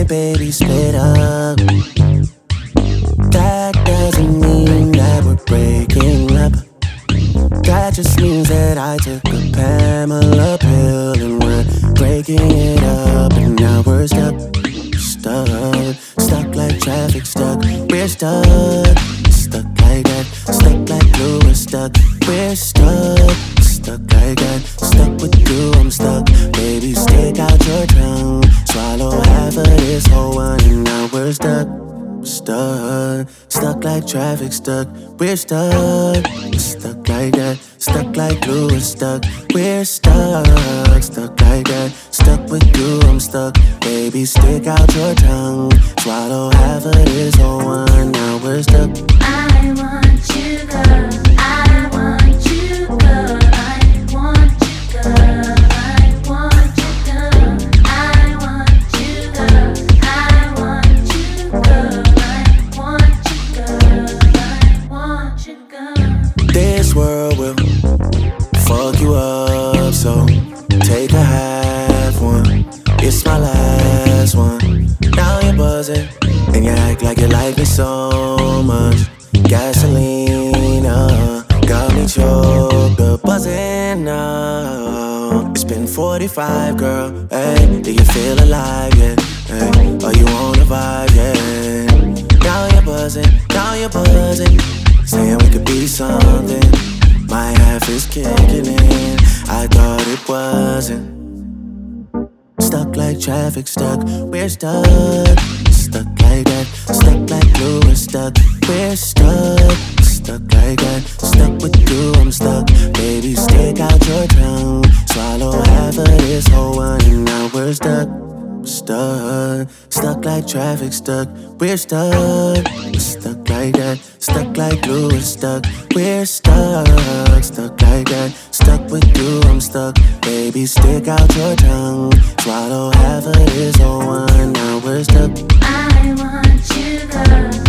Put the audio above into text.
baby, split up. That doesn't mean that we're breaking up. That just means that I took a Pamela pill and we're breaking it up. And now we're stuck, stuck like traffic, stuck. We're stuck, stuck like that, stuck like glue. We're stuck, we're stuck like that, stuck with you. I'm stuck, baby, stick out your tongue, swallow half of this whole one. And now we're stuck, stuck like traffic, stuck. We're stuck like that, stuck like glue. We're stuck, we're stuck like that, stuck with you. I'm stuck, baby, stick out your tongue, swallow half of this whole one. Now we're stuck. I want you, girl. I want you, girl. I want you, girl. I want you, girl. I want you, girl. I want you, girl. I want you, girl. I want you, girl. This world will fuck you up, so take a half one. It's my last one. Now you're buzzing, and you act like you like me so much. Gasoline, got me choked up, buzzing now. It's been 45, girl, hey, do you feel alive yet? Hey, are you on the vibe yet? Now you're buzzing, saying we could be something. My half is kicking in, I thought it wasn't. Stuck like traffic, stuck, we're stuck like that, stuck like glue. We're stuck, we're stuck like that, stuck with you. I'm stuck, baby, stick out your tongue, swallow half of this whole one. And now we're stuck like traffic, stuck. We're stuck like that, stuck like glue. We're stuck, we're stuck like that, stuck with you. I'm stuck, baby, stick out your tongue, swallow half of this whole one. Now we're stuck. I want you, girl.